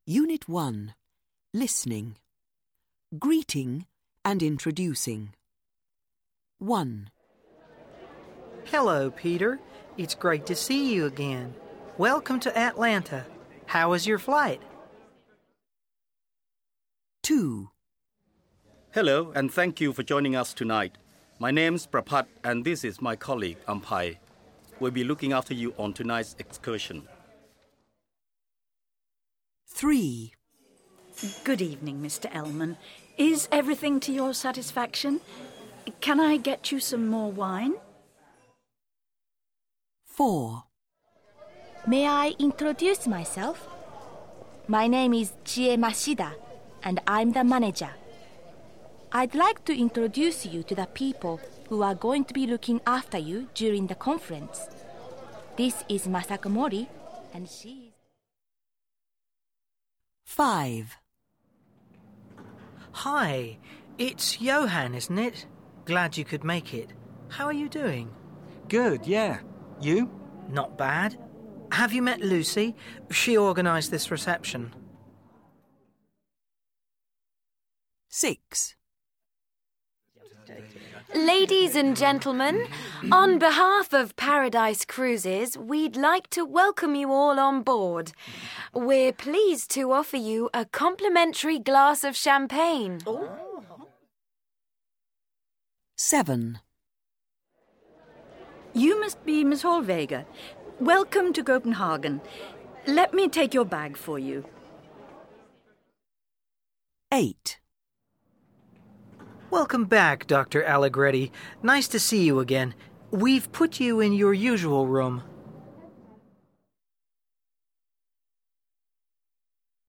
Unit 1. Listening. Greeting and introducing. 1. Hello, Peter. It's great to see you again. Welcome to Atlanta. How was your flight? 2. Hello, and thank you for joining us tonight. My name's Prapat, and this is my colleague, Ampai. We'll be looking after you on tonight's excursion. 3. Good evening, Mr. Ellman. Is everything to your satisfaction? Can I get you some more wine? 4. May I introduce myself? My name is Chie Mashida, and I'm the manager. I'd like to introduce you to the people who are going to be looking after you during the conference. This is Masako Mori, and she's... 5. Hi, it's Johan, isn't it? Glad you could make it. How are you doing? Good, yeah. You? Not bad. Have you met Lucy? She organised this reception. 6. Ladies and gentlemen, on behalf of Paradise Cruises, we'd like to welcome you all on board. We're pleased to offer you a complimentary glass of champagne. 7. You must be Miss Hallvega. Welcome to Copenhagen. Let me take your bag for you. 8. Welcome back, Dr. Allegretti. Nice to see you again. We've put you in your usual room.